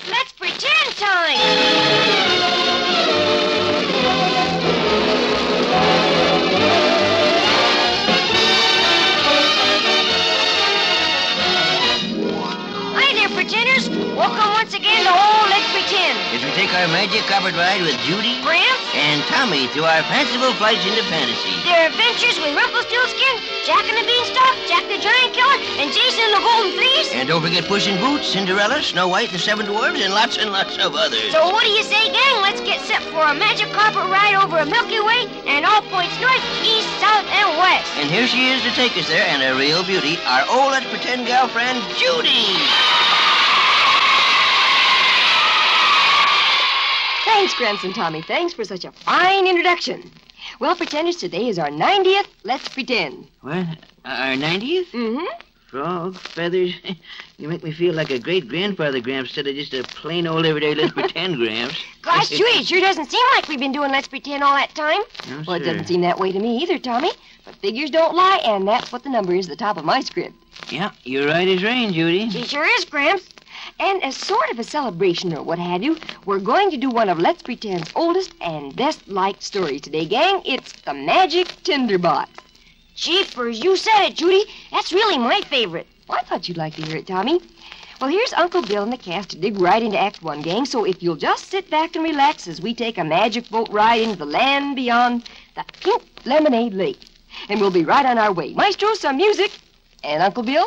Let's pretend time! Hi there, pretenders. Welcome once again to Old Let's Pretend. As we take our magic carpet ride with Judy Gramps, and Tommy through our fanciful flights into fantasy. their adventures with Rumpelstiltskin, Jack and the Beanstalk, Jack the Giant Killer, and Jason and the Golden Fleece. And don't forget Puss in Boots, Cinderella, Snow White, the Seven Dwarfs, and lots of others. So what do you say, gang? Let's get set for a magic carpet ride over a Milky Way and all points north, east, south, and west. And here she is to take us there, and a real beauty, our old Let's Pretend girlfriend, Judy. Thanks, Gramps and Tommy. Thanks for such a fine introduction. Well, pretenders, today is our 90th Let's Pretend. What? Our 90th? Mm-hmm. Frog, feathers. You make me feel like a great-grandfather, Gramps, instead of just a plain old everyday Let's Pretend, Gramps. Gosh, Chewie, it sure doesn't seem like we've been doing Let's Pretend all that time. No, Well, it sir. doesn't seem that way to me either, Tommy. But figures don't lie, and that's what the number is at the top of my script. Yeah, you're right as rain, Judy. She sure is, Gramps. And as sort of a celebration or what have you, we're going to do one of Let's Pretend's oldest and best-liked stories today, gang. It's The Magic Tinderbox. Jeepers, you said it, Judy. That's really my favorite. Well, I thought you'd like to hear it, Tommy. Well, here's Uncle Bill and the cast to dig right into Act One, gang. So if you'll just sit back and relax as we take a magic boat ride into the land beyond the Pink Lemonade Lake. And we'll be right on our way. Maestro, some music. And Uncle Bill?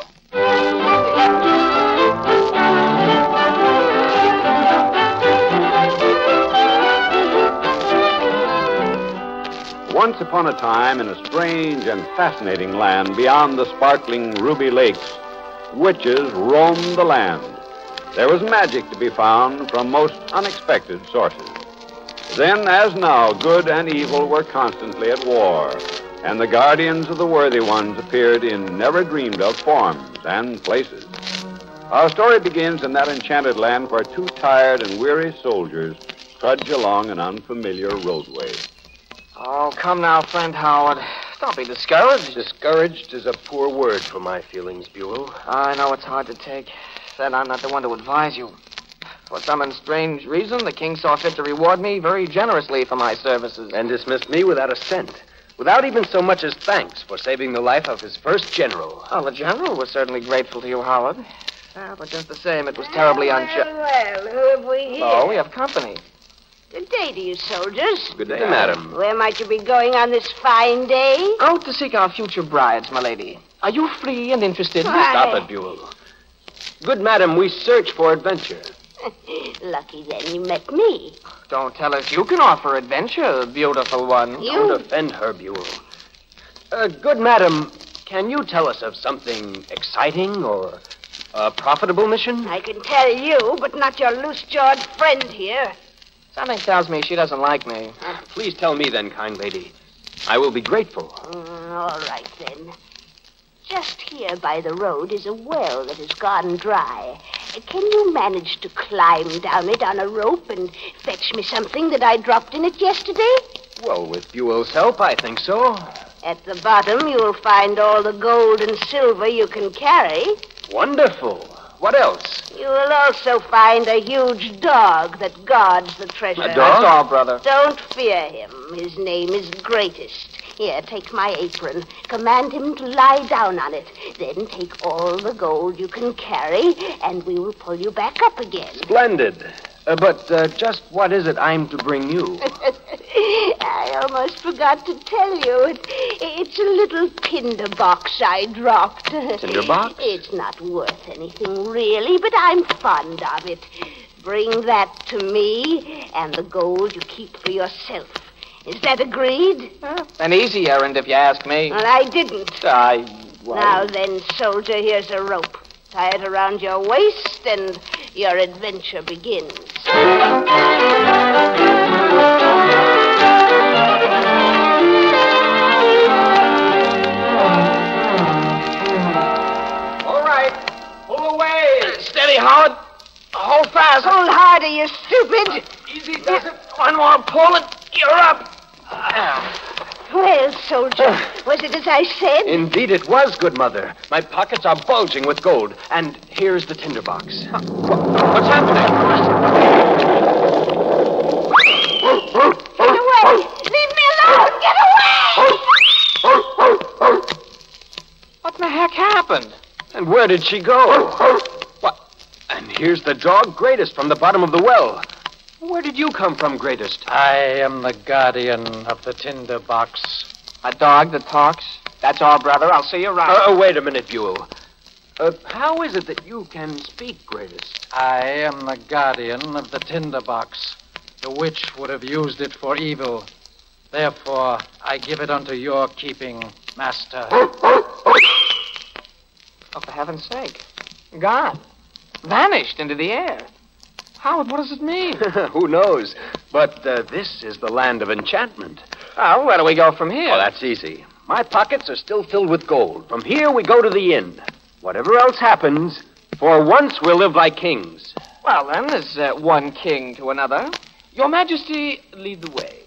Once upon a time, in a strange and fascinating land beyond the sparkling ruby lakes, witches roamed the land. There was magic to be found from most unexpected sources. Then, as now, good and evil were constantly at war, and the guardians of the worthy ones appeared in never-dreamed-of forms and places. Our story begins in that enchanted land where two tired and weary soldiers trudge along an unfamiliar roadway. Oh, come now, friend Howard. Don't be discouraged. Discouraged is a poor word for my feelings, Buell. I know it's hard to take. Then I'm not the one to advise you. For some strange reason, the king saw fit to reward me very generously for my services. And dismissed me without a cent. Without even so much as thanks for saving the life of his first general. Oh, the general was certainly grateful to you, Howard. But just the same, it was terribly unjust. Well, who have we here? Oh, we have company. Good day to you, soldiers. Good day, madam. Where might you be going on this fine day? Out to seek our future brides, my lady. Are you free and interested? Why? Stop it, Buell. Good madam, we search for adventure. Lucky then you met me. Don't tell us you can offer adventure, beautiful one. Don't offend her, Buell. Good madam, can you tell us of something exciting or a profitable mission? I can tell you, but not your loose-jawed friend here. Something tells me she doesn't like me. Please tell me then, kind lady. I will be grateful. All right, then. Just here by the road is a well that has gone dry. Can you manage to climb down it on a rope and fetch me something that I dropped in it yesterday? Well, with Buell's help, I think so. At the bottom, you'll find all the gold and silver you can carry. Wonderful. What else? You will also find a huge dog that guards the treasure. A dog? That's all, brother. Don't fear him. His name is Greatest. Here, take my apron. Command him to lie down on it. Then take all the gold you can carry, and we will pull you back up again. Splendid. But just what is it I'm to bring you? I almost forgot to tell you. It's a little tinder box I dropped. Tinder box? It's not worth anything, really, but I'm fond of it. Bring that to me, and the gold you keep for yourself. Is that agreed? An easy errand, if you ask me. Well, I didn't. Well, Now then, soldier, here's a rope. Tie it around your waist, and your adventure begins. All right. Pull away. Steady, Howard. Hold fast. Hold harder, you stupid. Easy does it. One more pull, and you're up. Well, soldier, was it as I said? Indeed it was, good mother. My pockets are bulging with gold. And here's the tinderbox. What's happening? did she go? What? And here's the dog, Greatest, from the bottom of the well. Where did you come from, Greatest? I am the guardian of the tinder box. A dog that talks? That's all, brother. I'll see you around. Wait a minute, Buell. How is it that you can speak, Greatest? I am the guardian of the tinder box. The witch would have used it for evil. Therefore, I give it unto your keeping, master. Oh, for heaven's sake. Gone. Vanished into the air. Howard, what does it mean? Who knows? But this is the land of enchantment. Oh, where do we go from here? Oh, that's easy. My pockets are still filled with gold. From here, we go to the inn. Whatever else happens, for once we'll live like kings. Well, then, there's one king to another. Your Majesty, lead the way.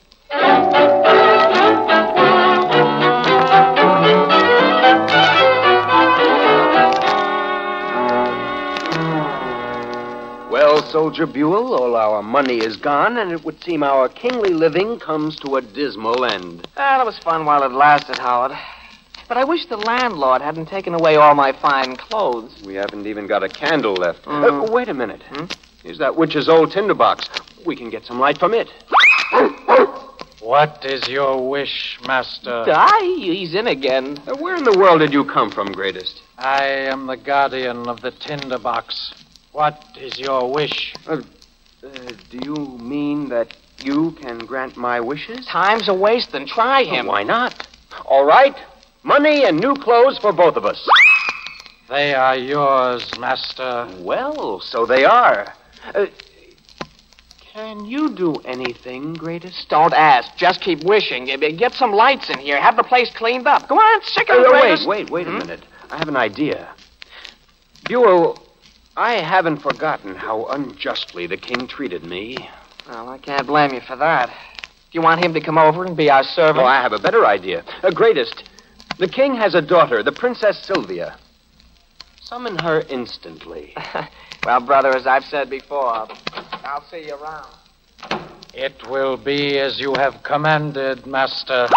Well, Soldier Buell, all our money is gone, and it would seem our kingly living comes to a dismal end. That was fun while it lasted, Howard. But I wish the landlord hadn't taken away all my fine clothes. We haven't even got a candle left. Wait a minute. Here's that witch's old tinderbox. We can get some light from it. What is your wish, master? He's in again. Where in the world did you come from, Greatest? I am the guardian of the tinder box. What is your wish? Do you mean that you can grant my wishes? Time's a wasting. Try him. Why not? All right. Money and new clothes for both of us. They are yours, master. Well, so they are. Can you do anything, Greatest? Don't ask. Just keep wishing. Get some lights in here. Have the place cleaned up. Go on, sick of Greatest. Wait a minute. I have an idea. Buell, I haven't forgotten how unjustly the king treated me. Well, I can't blame you for that. Do you want him to come over and be our servant? Oh, I have a better idea. Greatest, the king has a daughter, the Princess Sylvia. Summon her instantly. Well, brother, as I've said before, I'll see you around. It will be as you have commanded, master.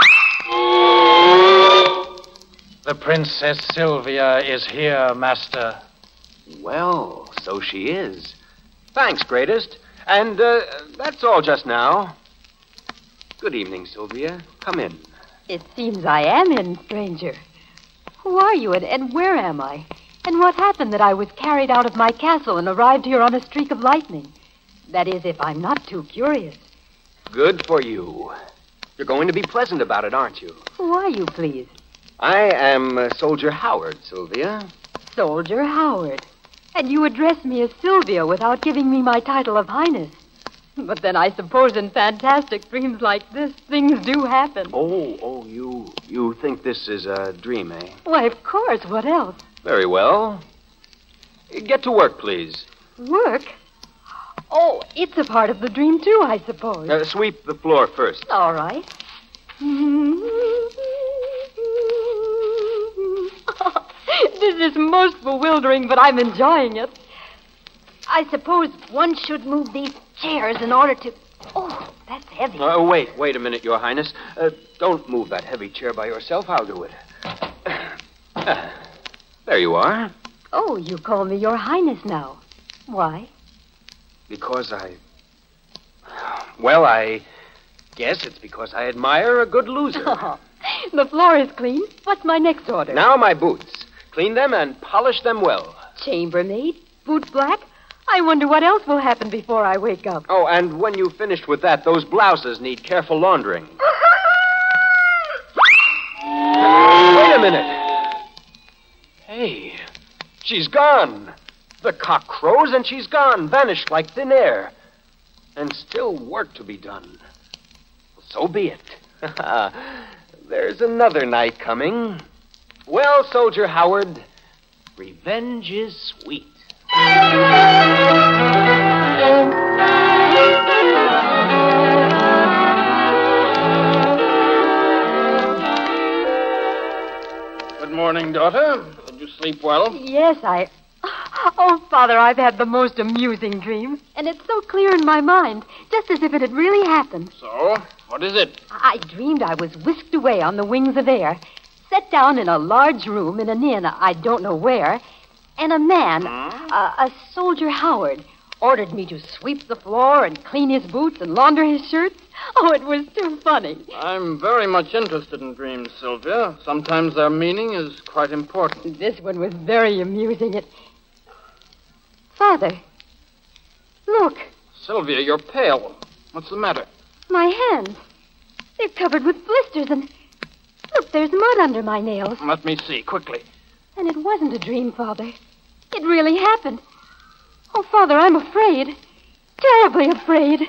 The Princess Sylvia is here, master. Well, so she is. Thanks, Greatest. And that's all just now. Good evening, Sylvia. Come in. It seems I am in, stranger. Who are you, and where am I? And what happened that I was carried out of my castle and arrived here on a streak of lightning? That is, if I'm not too curious. Good for you. You're going to be pleasant about it, aren't you? Who are you, please? I am Soldier Howard, Sylvia. Soldier Howard. And you address me as Sylvia without giving me my title of Highness. But then I suppose in fantastic dreams like this, things do happen. Oh, you think this is a dream, eh? Why, of course. What else? Very well. Get to work, please. Work? Oh, it's a part of the dream, too, I suppose. Sweep the floor first. All right. This is most bewildering, but I'm enjoying it. I suppose one should move these chairs in order to... Oh, that's heavy. Wait a minute, Your Highness. Don't move that heavy chair by yourself. I'll do it. There you are. Oh, you call me Your Highness now. Why? Because Well, I guess it's because I admire a good loser. Oh, the floor is clean. What's my next order? Now my boots. Clean them and polish them well. Chambermaid? Boots black? I wonder what else will happen before I wake up. Oh, and when you've finished with that, those blouses need careful laundering. Wait a minute. Hey, she's gone. The cock crows and she's gone, vanished like thin air. And still work to be done. So be it. There's another night coming. Well, Soldier Howard, revenge is sweet. Good morning, daughter. Did you sleep well? Yes, Oh, Father, I've had the most amusing dream. And it's so clear in my mind, just as if it had really happened. So, what is it? I dreamed I was whisked away on the wings of air, set down in a large room in an inn, I don't know where, And a man, a soldier Howard, ordered me to sweep the floor and clean his boots and launder his shirts. Oh, it was too funny. I'm very much interested in dreams, Sylvia. Sometimes their meaning is quite important. This one was very amusing. Father, look, Sylvia, you're pale. What's the matter? my hands. They're covered with blisters and... Look, there's mud under my nails. Let me see, quickly. And it wasn't a dream, Father. It really happened. Oh, Father, I'm afraid. Terribly afraid.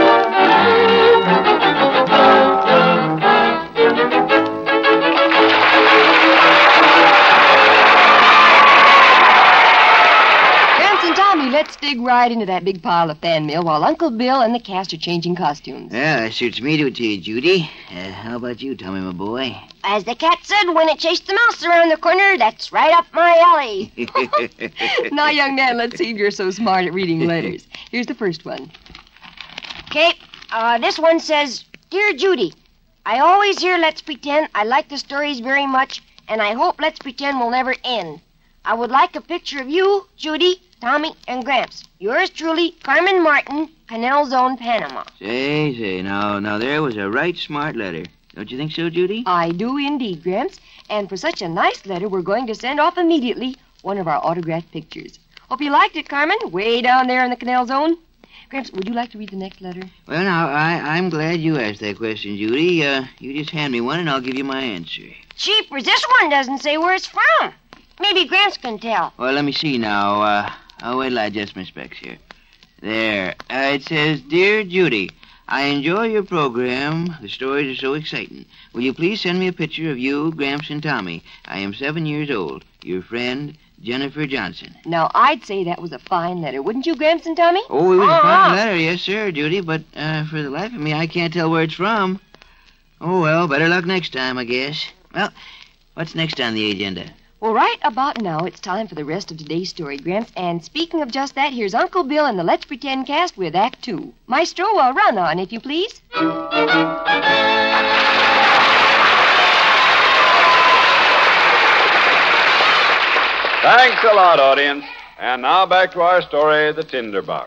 Gramps and Tommy, let's dig right into that big pile of fan mail while Uncle Bill and the cast are changing costumes. Yeah, that suits me to a T, Judy. How about you, Tommy, my boy? As the cat said when it chased the mouse around the corner, that's right up my alley. Now, young man, let's see if you're so smart at reading letters. Here's the first one. Okay, this one says, Dear Judy, I always hear Let's Pretend. I like the stories very much, and I hope Let's Pretend will never end. I would like a picture of you, Judy, Tommy, and Gramps. Yours truly, Carmen Martin, Canal Zone, Panama. Say, now, there was a right smart letter. Don't you think so, Judy? I do indeed, Gramps. And for such a nice letter, we're going to send off immediately one of our autographed pictures. Hope you liked it, Carmen, way down there in the Canal Zone. Gramps, would you like to read the next letter? Well, now, I'm glad you asked that question, Judy. You just hand me one and I'll give you my answer. Jeepers, this one doesn't say where it's from. Maybe Gramps can tell. Well, let me see now. I'll wait till I adjust my specs here. There. It says, Dear Judy, I enjoy your program. The stories are so exciting. Will you please send me a picture of you, Gramps, and Tommy? I am 7 years old. Your friend, Jennifer Johnson. Now, I'd say that was a fine letter, wouldn't you, Gramps and Tommy? Oh, it was a fine letter, yes, sir, Judy, but for the life of me, I can't tell where it's from. Oh, well, better luck next time, I guess. Well, what's next on the agenda? Well, right about now, it's time for the rest of today's story, Gramps. And speaking of just that, here's Uncle Bill and the Let's Pretend cast with Act 2. Maestro, run on, if you please. Thanks a lot, audience. And now back to our story, The Tinderbox.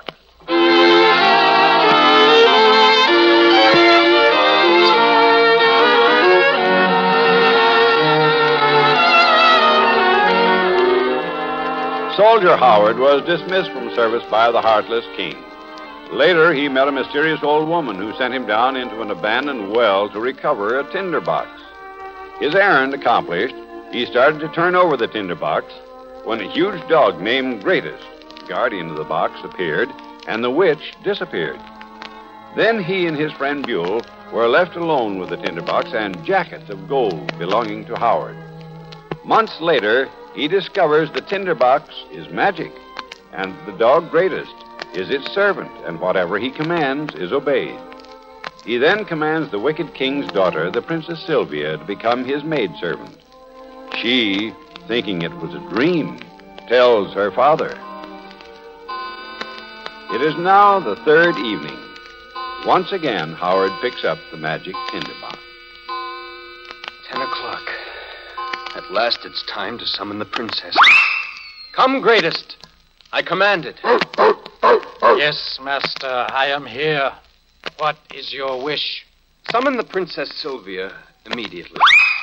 Soldier Howard was dismissed from service by the heartless king. Later, he met a mysterious old woman who sent him down into an abandoned well to recover a tinderbox. His errand accomplished, he started to turn over the tinderbox when a huge dog named Greatest, guardian of the box, appeared, and the witch disappeared. Then he and his friend Buell were left alone with the tinderbox and jackets of gold belonging to Howard. Months later, he discovers the tinderbox is magic, and the dog Greatest is its servant, and whatever he commands is obeyed. He then commands the wicked king's daughter, the Princess Sylvia, to become his maidservant. She, thinking it was a dream, tells her father. It is now the third evening. Once again, Howard picks up the magic tinderbox. 10 o'clock. At last it's time to summon the princess. Come, Greatest. I command it. Yes, Master, I am here. What is your wish? Summon the Princess Sylvia immediately.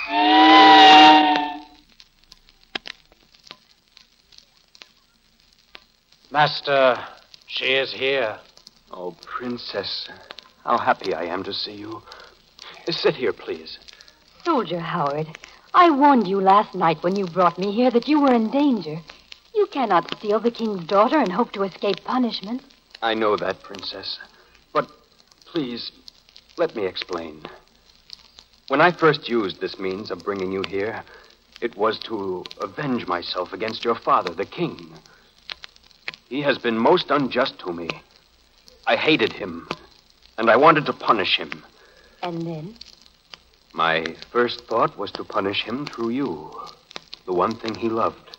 Master, she is here. Oh, Princess, how happy I am to see you. Sit here, please. Soldier Howard, I warned you last night when you brought me here that you were in danger. You cannot steal the king's daughter and hope to escape punishment. I know that, Princess. But please, let me explain. When I first used this means of bringing you here, it was to avenge myself against your father, the king. He has been most unjust to me. I hated him, and I wanted to punish him. And then? My first thought was to punish him through you, the one thing he loved.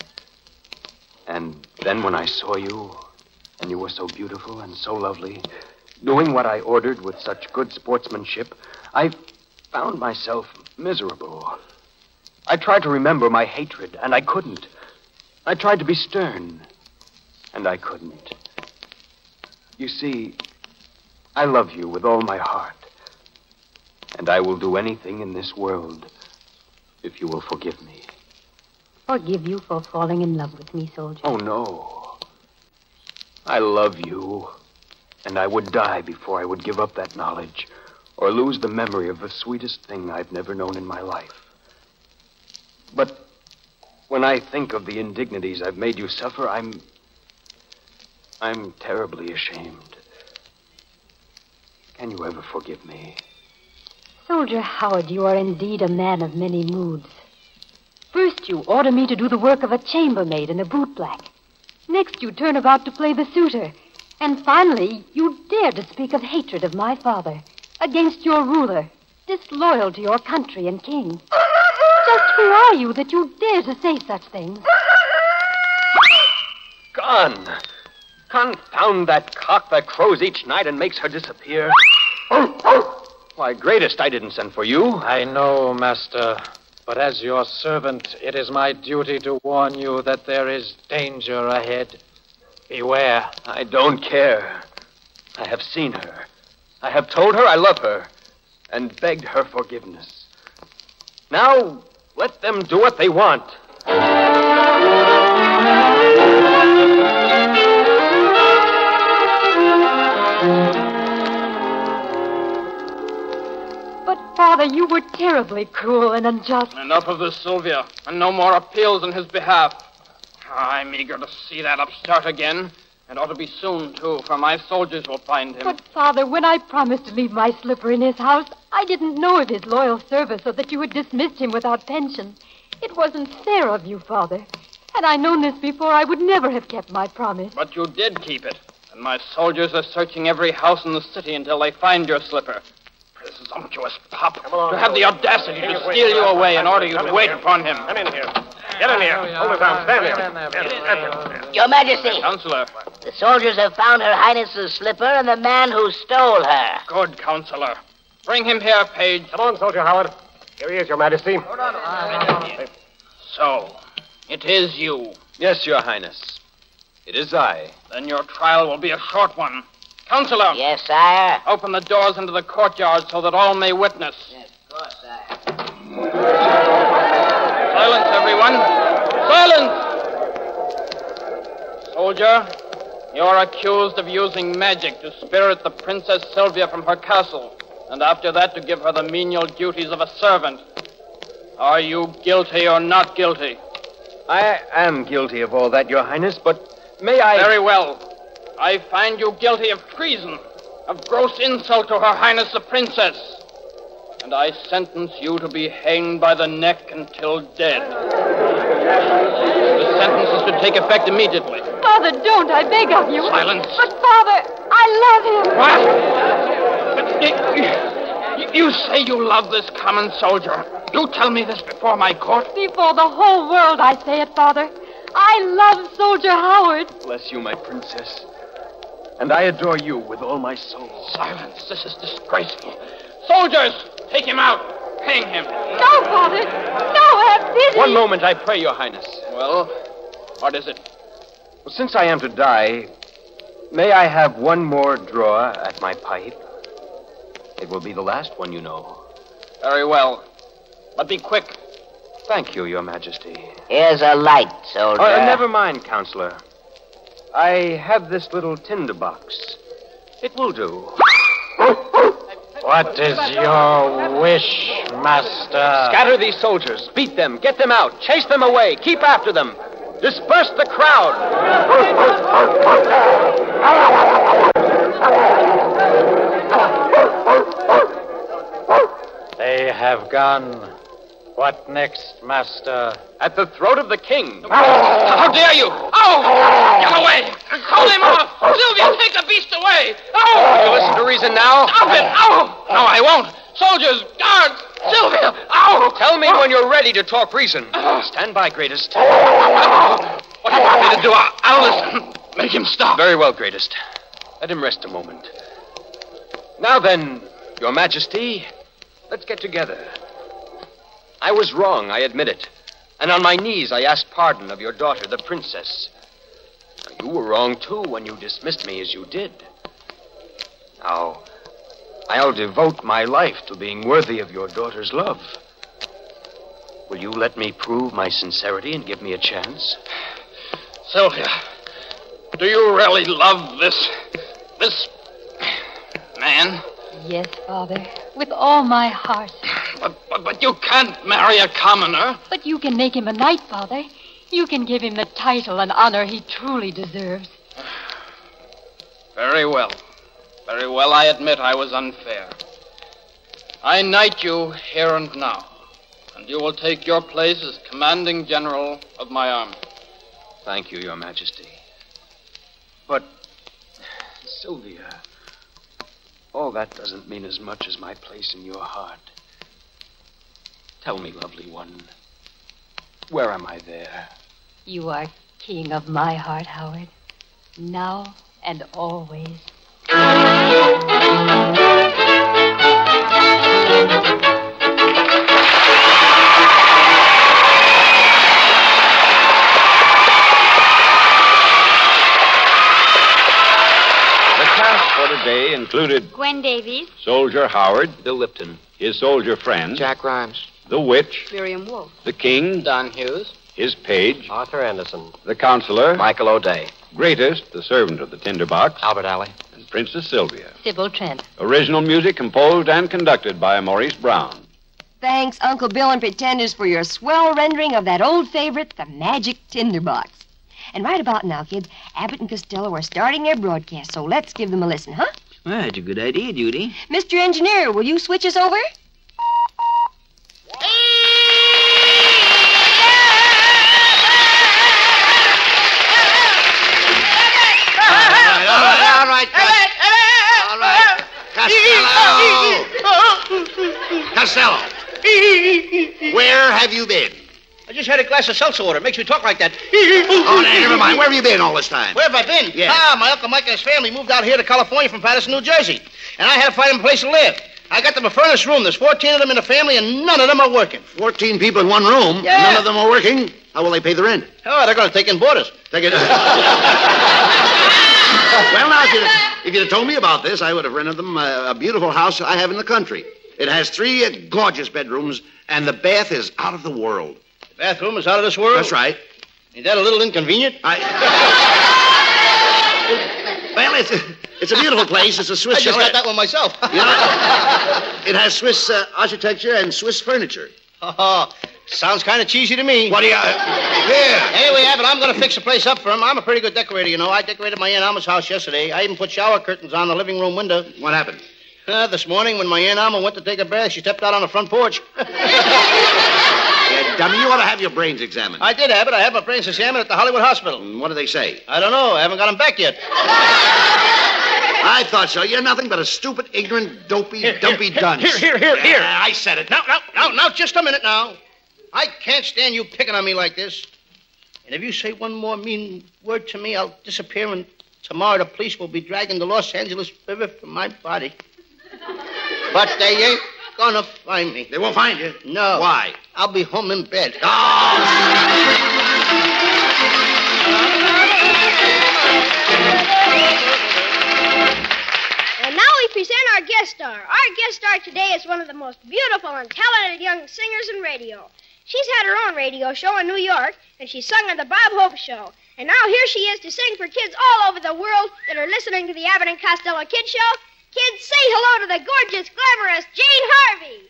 And then when I saw you, and you were so beautiful and so lovely, doing what I ordered with such good sportsmanship, I found myself miserable. I tried to remember my hatred, and I couldn't. I tried to be stern, and I couldn't. You see, I love you with all my heart, and I will do anything in this world if you will forgive me. Forgive you for falling in love with me, soldier? Oh, no. I love you, and I would die before I would give up that knowledge or lose the memory of the sweetest thing I've never known in my life. But when I think of the indignities I've made you suffer, I'm terribly ashamed. Can you ever forgive me? Soldier Howard, you are indeed a man of many moods. First, you order me to do the work of a chambermaid and a bootblack. Next, you turn about to play the suitor. And finally, you dare to speak of hatred of my father against your ruler, disloyal to your country and king. Just who are you that you dare to say such things? Gone. Confound that cock that crows each night and makes her disappear. Why, greatest, I didn't send for you. I know, Master. But as your servant, it is my duty to warn you that there is danger ahead. Beware. I don't care. I have seen her. I have told her I love her and begged her forgiveness. Now, let them do what they want. But, Father, you were terribly cruel and unjust. Enough of this, Sylvia, and no more appeals in his behalf. I'm eager to see that upstart again, and ought to be soon, too, for my soldiers will find him. But, Father, when I promised to leave my slipper in his house, I didn't know of his loyal service or that you had dismissed him without pension. It wasn't fair of you, Father. Had I known this before, I would never have kept my promise. But you did keep it, and my soldiers are searching every house in the city until they find your slipper. Presumptuous pup, to have the audacity to steal you away and order you to wait upon him. Come in here. Get in here. Hold his arm. Stand here. Your Majesty. Counselor. The soldiers have found Her Highness's slipper and the man who stole her. Good, Counselor. Bring him here, page. Come on, Soldier Howard. Here he is, Your Majesty. So, it is you. Yes, Your Highness. It is I. Then your trial will be a short one. Counselor. Yes, sire. Open the doors into the courtyard so that all may witness. Yes, of course, sire. Silence, everyone. Silence! Soldier, you're accused of using magic to spirit the Princess Sylvia from her castle, and after that to give her the menial duties of a servant. Are you guilty or not guilty? I am guilty of all that, Your Highness, but may I... Very well. I find you guilty of treason, of gross insult to Her Highness the Princess. And I sentence you to be hanged by the neck until dead. The sentence is to take effect immediately. Father, don't, I beg of you. Silence. But, Father, I love him. What? You say you love this common soldier. Do tell me this before my court. Before the whole world, I say it, Father. I love Soldier Howard. Bless you, my princess. And I adore you with all my soul. Silence. This is disgraceful. Soldiers, take him out. Hang him. No, Father. No, have pity. One moment, I pray, Your Highness. Well, what is it? Well, since I am to die, may I have one more draw at my pipe? It will be the last one, you know. Very well. But be quick. Thank you, Your Majesty. Here's a light, soldier. Never mind, Counselor. I have this little tinder box. It will do. What is your wish, Master? Scatter these soldiers. Beat them. Get them out. Chase them away. Keep after them. Disperse the crowd. They have gone. What next, Master? At the throat of the king. How dare you? Oh! Get away! Call him off! Sylvia, take the beast away! Oh! Will you listen to reason now? Stop it! Oh! No, I won't! Soldiers! Guards! Sylvia! Oh! Tell me when you're ready to talk reason. Stand by, greatest. What do you want me to do? I'll listen. Make him stop. Very well, greatest. Let him rest a moment. Now then, Your Majesty, let's get together. I was wrong, I admit it. And on my knees, I asked pardon of your daughter, the princess. Now, you were wrong, too, when you dismissed me as you did. Now, I'll devote my life to being worthy of your daughter's love. Will you let me prove my sincerity and give me a chance? Sylvia, do you really love this man? Yes, Father, with all my heart. But you can't marry a commoner. But you can make him a knight, Father. You can give him the title and honor he truly deserves. Very well. Very well, I admit I was unfair. I knight you here and now, and you will take your place as commanding general of my army. Thank you, Your Majesty. But, Sylvia, all that doesn't mean as much as my place in your heart. Tell me, lovely one, where am I there? You are king of my heart, Howard. Now and always. For today included Gwen Davies, Soldier Howard, Bill Lipton, his soldier friend, Jack Grimes, the witch, Miriam Wolfe, the king, Don Hughes, his page, Arthur Anderson, the counselor, Michael O'Day, greatest, the servant of the tinderbox, Albert Alley, and Princess Sylvia. Sybil Trent. Original music composed and conducted by Maurice Brown. Thanks, Uncle Bill and Pretenders, for your swell rendering of that old favorite, the Magic Tinderbox. And right about now, kids, Abbott and Costello are starting their broadcast, so let's give them a listen, huh? Well, that's a good idea, Judy. Mr. Engineer, will you switch us over? All right. Costello! Where have you been? I just had a glass of seltzer water. It makes me talk like that. Oh, never mind. Where have you been all this time? Where have I been? Yeah. My Uncle Mike and his family moved out here to California from Patterson, New Jersey. And I had to find them a place to live. I got them a furnished room. There's 14 of them in the family, and none of them are working. 14 people in one room? Yeah. None of them are working? How will they pay the rent? Oh, they're going to take in boarders. Take it. Well, now, if you'd have told me about this, I would have rented them a beautiful house I have in the country. It has 3 gorgeous bedrooms, and the bath is out of the world. The bathroom is out of this world? That's right. Ain't that a little inconvenient? Well, it's a beautiful place. It's a Swiss I just chalet. got that one myself. You know, it has Swiss architecture and Swiss furniture. Oh, sounds kind of cheesy to me. What do you... Here. Anyway, Abbott, I'm going to fix the place up for him. I'm a pretty good decorator, you know. I decorated my Aunt Alma's house yesterday. I even put shower curtains on the living room window. What happened? This morning, when my Aunt Alma went to take a bath, she stepped out on the front porch. Yeah, dummy, you ought to have your brains examined. I did, Abbott. I had my brains examined at the Hollywood Hospital. And what do they say? I don't know. I haven't got them back yet. I thought so. You're nothing but a stupid, ignorant, dumpy dunce. Here. Yeah, I said it. Now, just a minute now. I can't stand you picking on me like this. And if you say one more mean word to me, I'll disappear, and tomorrow the police will be dragging the Los Angeles River from my body. But they ain't gonna find me. They won't find you? No. Why? I'll be home in bed. And now we present our guest star. Our guest star today is one of the most beautiful and talented young singers in radio. She's had her own radio show in New York, and she sung on the Bob Hope Show. And now here she is to sing for kids all over the world that are listening to the Abbott and Costello Kid Show. Kids, say hello to the gorgeous, glamorous Jane Harvey.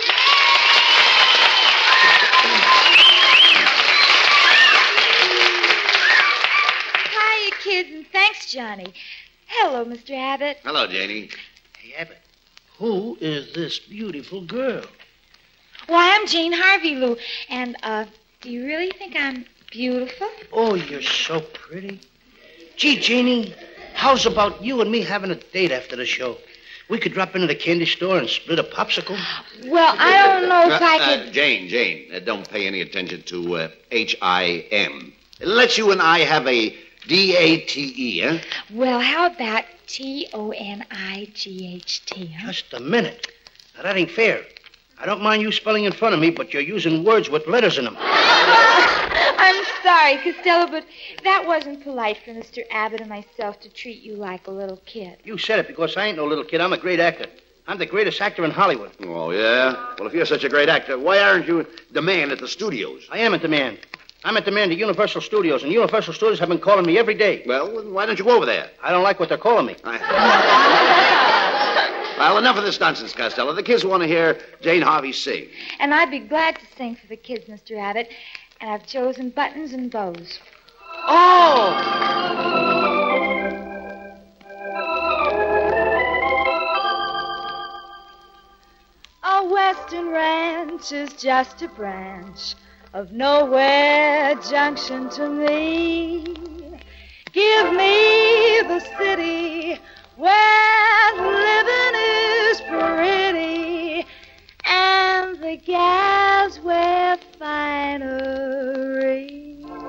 Hiya, kids, and thanks, Johnny. Hello, Mr. Abbott. Hello, Janie. Hey, Abbott, who is this beautiful girl? Why, I'm Jane Harvey, Lou. And, do you really think I'm beautiful? Oh, you're so pretty. Gee, Janie, how's about you and me having a date after the show? We could drop into the candy store and split a popsicle. Well, I don't know if I could... Jane, don't pay any attention to H-I-M. Let's you and I have a D-A-T-E, huh? Well, how about T-O-N-I-G-H-T, huh? Just a minute. Now, that ain't fair. I don't mind you spelling in front of me, but you're using words with letters in them. I'm sorry, Costello, but that wasn't polite for Mr. Abbott and myself to treat you like a little kid. You said it because I ain't no little kid. I'm a great actor. I'm the greatest actor in Hollywood. Oh, yeah? Well, if you're such a great actor, why aren't you the man at the studios? I am at demand. I'm at demand at Universal Studios, and Universal Studios have been calling me every day. Well, why don't you go over there? I don't like what they're calling me. Well, enough of this nonsense, Costello. The kids want to hear Jane Harvey sing. And I'd be glad to sing for the kids, Mr. Abbott. And I've chosen Buttons and Bows. Oh! A western ranch is just a branch of nowhere junction to me. Give me the city where living is pretty and the gals wear finery.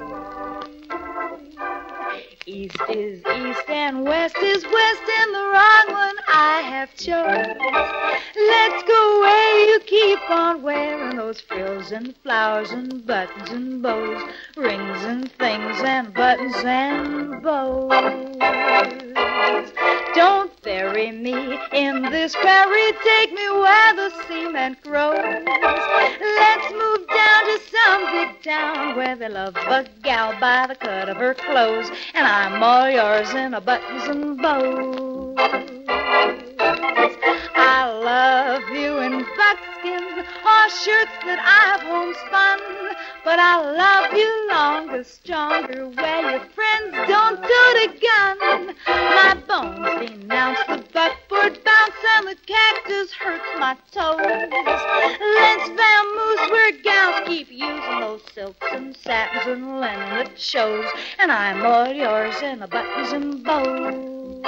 East is east and west is west, and the wrong one I have chose. Let's go where you keep on wearing those frills and flowers and buttons and bows, rings and things and buttons and bows. Don't bury me in this prairie, take me where the cement grows. Let's move down to some big town where they love a gal by the cut of her clothes, and I'm all yours in a buttons and bows. I love you in buckskins or shirts that I've homespun, but I love you longer, stronger, where your friends don't tote a gun. My bones denounce the buckboard bounce and the cactus hurts my toes. Let's vamoose where gals keep using those silks and satins and linen that shows, and I'm all yours in a buttons and bows.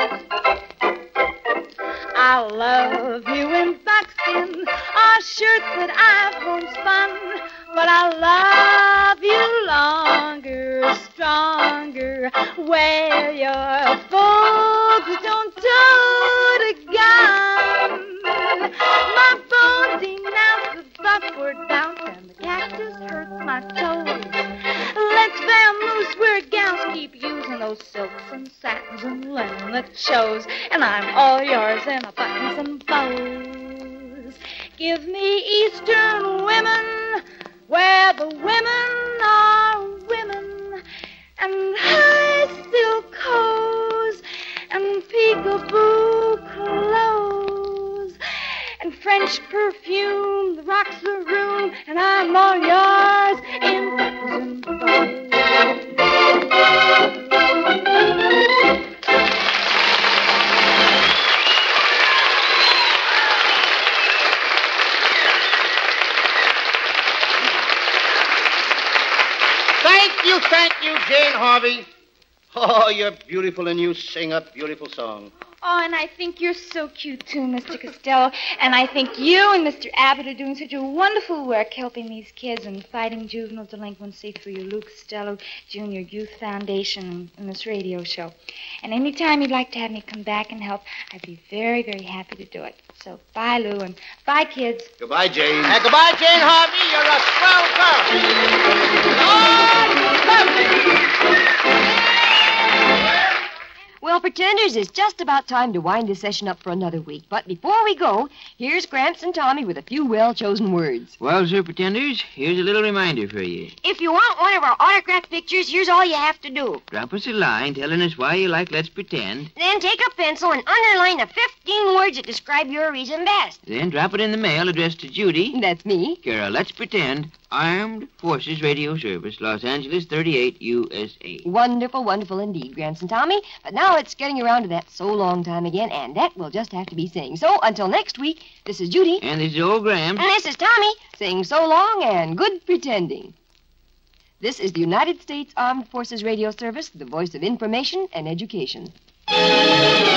I love you in buckskin or shirts that I've homespun, but I love you longer, stronger, where your folks don't tote a gun. My bones denounce the buckboard bounce and the cactus hurts my toes. Let's vamoose where gals keep using those silks and satins and linen that shows, and I'm all yours in a buttons and bows. Give me Eastern women where the women are women, and high silk hose and peekaboo clothes and French perfume that rocks the room, and I'm all yours in buttons and bows. Thank you, Jane Harvey. Oh, you're beautiful, and you sing a beautiful song. Oh, and I think you're so cute, too, Mr. Costello. And I think you and Mr. Abbott are doing such a wonderful work helping these kids and fighting juvenile delinquency through your Lou Costello Jr. Youth Foundation and this radio show. And any time you'd like to have me come back and help, I'd be very, very happy to do it. So bye, Lou, and bye, kids. Goodbye, Jane. Goodbye, Jane Harvey. You're a swell girl. Well, Pretenders, it's just about time to wind this session up for another week. But before we go, here's Gramps and Tommy with a few well-chosen words. Well, sir, Pretenders, here's a little reminder for you. If you want one of our autographed pictures, here's all you have to do. Drop us a line telling us why you like Let's Pretend. Then take a pencil and underline the 15 words that describe your reason best. Then drop it in the mail addressed to Judy. That's me. Care of Let's Pretend, Armed Forces Radio Service, Los Angeles 38, USA. Wonderful, wonderful indeed, Gramps and Tommy. But now it's getting around to that so long time again, and that will just have to be saying. So until next week, this is Judy. And this is old Gramps. And this is Tommy. Saying so long and good pretending. This is the United States Armed Forces Radio Service, the voice of information and education.